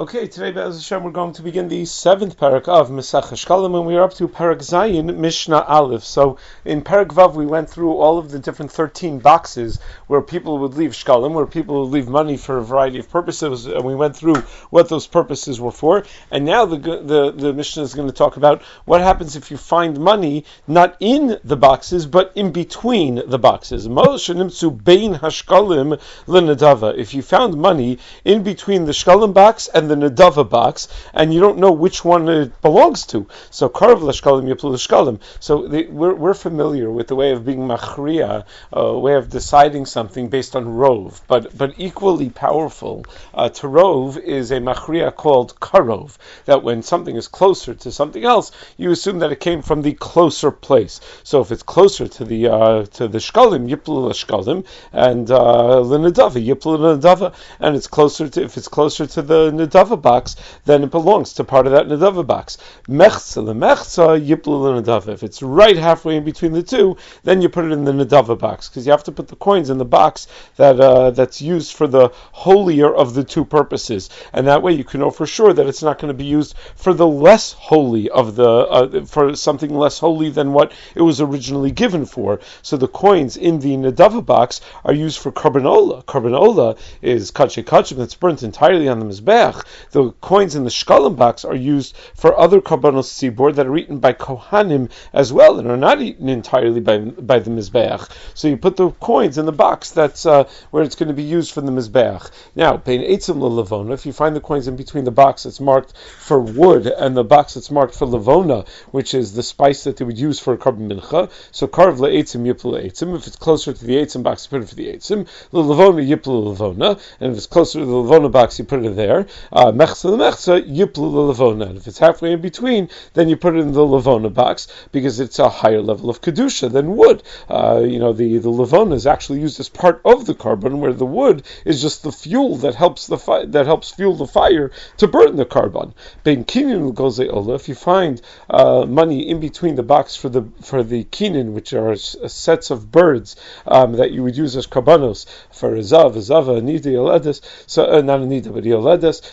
Okay, today, Be'ez Hashem, we're going to begin the seventh parak of Mesach Shkalim, and we are up to Parak Zayin, Mishnah Aleph. So, in Parak Vav, we went through all of the different 13 boxes where people would leave Shkalim, where people would leave money for a variety of purposes, and we went through what those purposes were for. And now the Mishnah is going to talk about what happens if you find money not in the boxes, but in between the boxes. If you found money in between the Shkalim box and the Nedava box, and you don't know which one it belongs to. So Karav l'shkalim yiplu l'shkalim. So we're familiar with the way of being machriya, a way of deciding something based on rov. But equally powerful to rov is a machriya called karov. That when something is closer to something else, you assume that it came from the closer place. So if it's closer to the shkalim, yiplu l'shkalim, and l'nedava yiplu l'nedava, and if it's closer to the Nedava box, then it belongs to part of that Nedava box. Mechza lemechza yiplu l'Nedava. If it's right halfway in between the two, then you put it in the Nedava box, because you have to put the coins in the box that's used for the holier of the two purposes, and that way you can know for sure that it's not going to be used for the less holy of for something less holy than what it was originally given for. So the coins in the Nedava box are used for Karbanola. Karbanola is kachim that's burnt entirely on the Mizbeach. The coins in the Shkalim box are used for other Karbanos Tzibor that are eaten by Kohanim as well, and are not eaten entirely by the Mizbeach. So you put the coins in the box that's where it's going to be used for the Mizbeach. Now, Bein Eitzim LeLavona, if you find the coins in between the box that's marked for wood and the box that's marked for Lavona, which is the spice that they would use for a Karban Mincha, so Karv LeEitzim Yiplu LeEitzim. If it's closer to the Eitzim box, you put it for the Eitzim. LeLavona Yiplu LeLavona, and if it's closer to the Lavona box, you put it there. Mechza lemechza yiplu l'lavona. And if it's halfway in between, then you put it in the lavona box because it's a higher level of kedusha than wood. The lavona is actually used as part of the carbon, where the wood is just the fuel that helps fuel the fire to burn the carbon. Ben kinin l'gozei ola. If you find money in between the box for the kinin, which are sets of birds that you would use as karbanos for zav, anida, yoledes. So not anida, but yoledes.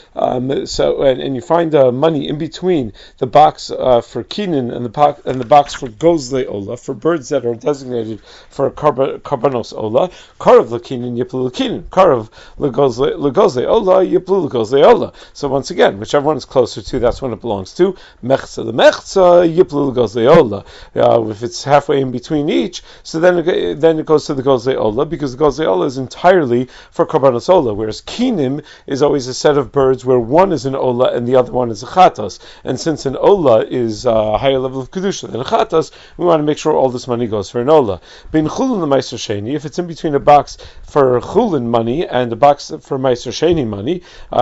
And you find money in between the box for kinin and the box for gozle ola, for birds that are designated for karbanos ola. Karav l'kinin yiplu l'kinin. Karav l'gozle ola yiplu l'gozle ola. So once again, whichever one is closer to, that's when it belongs to. Mechza l'mechza yiplu l'gozle ola. If it's halfway in between each, so then it goes to the gozle ola, because the gozle ola is entirely for karbanos ola, whereas kinim is always a set of birds where one is an ola and the other one is a chatas. And since an ola is a higher level of kedusha than a chatas, we want to make sure all this money goes for an ola. Bein chulin l'meiser sheni, if it's in between a box for chulin money and a box for meiser sheni money,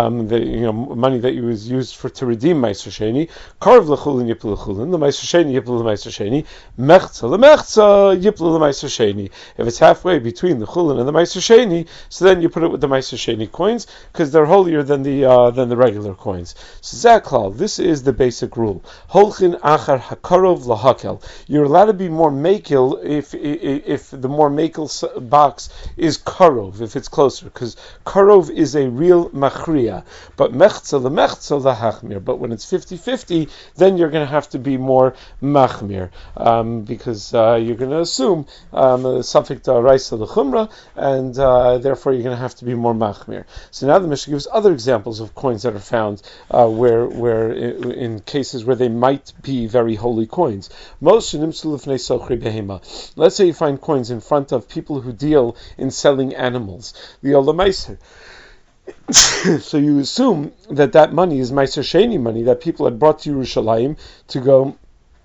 money that was used to redeem meiser sheni, karv l'chulin yiplu l'chulin, l'meiser sheni yiplu l'meiser sheni, mechza l'mechza yiplu l'meiser sheni. If it's halfway between the chulin and the meiser sheni, so then you put it with the meiser sheni coins, because they're holier than the regular coins. So Zaklal, this is the basic rule. Holchin achar hakarov lahakel. You're allowed to be more makil if the more makil box is karov, if it's closer, because karov is a real machriya. But mechza lahachmir. But when it's 50-50, then you're going to have to be more machmir, because you're going to assume something to raisa l'chumra, and therefore you're going to have to be more machmir. So now the Mishnah gives other examples of coins that are found where in cases where they might be very holy coins. Let's say you find coins in front of people who deal in selling animals. The Olamaiser. So you assume that money is Meiser Sheni money that people had brought to Yerushalayim to go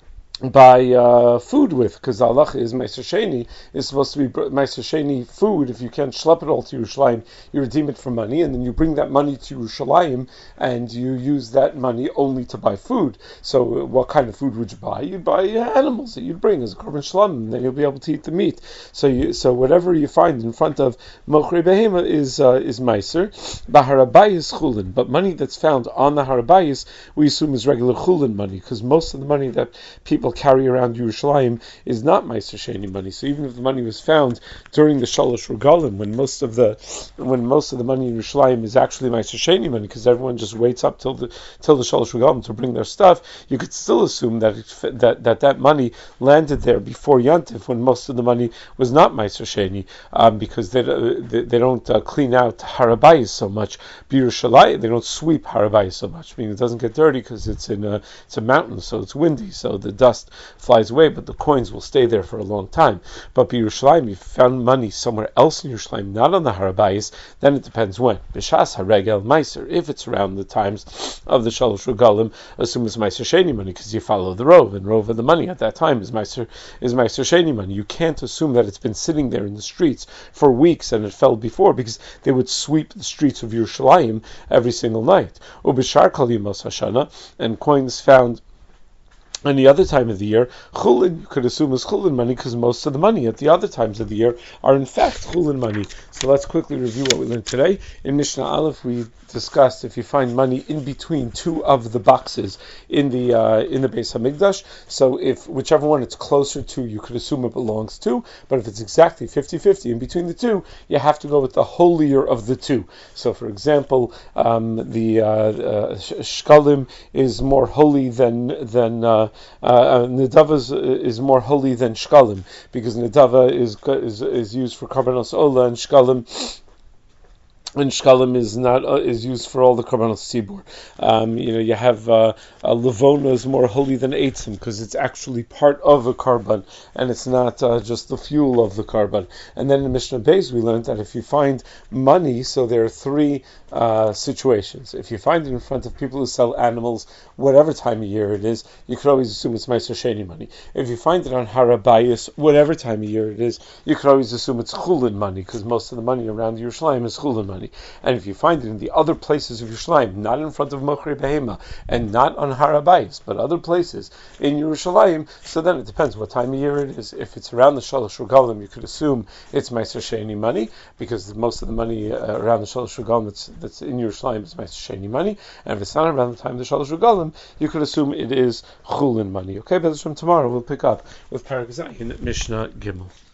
buy food with, because the halacha is Meiser Sheni is supposed to be Meiser Sheni food. If you can't schlep it all to Yerushalayim, you redeem it for money, and then you bring that money to Yerushalayim, and you use that money only to buy food. So what kind of food would you buy? You'd buy animals that you'd bring as a korban shlam, and then you'll be able to eat the meat. So whatever you find in front of Mochrei Behema is Meiser. Baharabayis chulin, but money that's found on the Harabayis we assume is regular chulin money, because most of the money that people people carry around Yerushalayim is not Meiser Sheni money. So even if the money was found during the Shalosh Regalim, when most of the money in Yerushalayim is actually Meiser Sheni money, because everyone just waits up till the Shalosh Regalim to bring their stuff, you could still assume that money landed there before Yantif, when most of the money was not Meiser Sheni, because they don't clean out Harabayis so much. Yerushalayim, they don't sweep Harabayis so much. I mean, it doesn't get dirty because it's a mountain, so it's windy, so the dust flies away, but the coins will stay there for a long time. But Yerushalayim, if you found money somewhere else in Yerushalayim, not on the Harabayis, then it depends when. B'shas Haregel Meiser, if it's around the times of the Shalosh Regalim, assume it's Meiser Sheni money, because you follow the Rov, and Rov of the money at that time is Meiser Sheni money. You can't assume that it's been sitting there in the streets for weeks and it fell before, because they would sweep the streets of Yerushalayim every single night. Ubishar Kol Yemos Hashana, and coins found any other time of the year, chulin, you could assume is chulin money, because most of the money at the other times of the year are in fact chulin money. So let's quickly review what we learned today. In Mishnah Aleph, we discussed if you find money in between two of the boxes in the Beis Hamikdash, so if whichever one it's closer to, you could assume it belongs to, but if it's exactly 50-50 in between the two, you have to go with the holier of the two. So for example, the shkalim is more holy than Nedava is more holy than Shkalim, because Nedava is used for Karbanos Ola, and Shkalim is used for all the Karbanos Tzibur. You have Levona is more holy than Eitzim, because it's actually part of a Karban, and it's not just the fuel of the Karban. And then in Mishnah Beis we learned that if you find money, so there are three situations. If you find it in front of people who sell animals, whatever time of year it is, you could always assume it's Meiser Sheni money. If you find it on Harabayis, whatever time of year it is, you could always assume it's Chulin money, because most of the money around Yerushalayim is Chulin money. And if you find it in the other places of Yerushalayim, not in front of Mochrei Behema, and not on Harabayis, but other places in Yerushalayim, so then it depends what time of year it is. If it's around the Shalosh Regalim, you could assume it's Meiser Sheni money, because most of the money around the Shalosh Regalim that's in Yerushalayim is Meiser Sheni money. And if it's not around the time of the Shalosh Regalim, you could assume it is Chulin money. Okay, but from tomorrow we'll pick up with Parak Zayin Mishnah Gimel.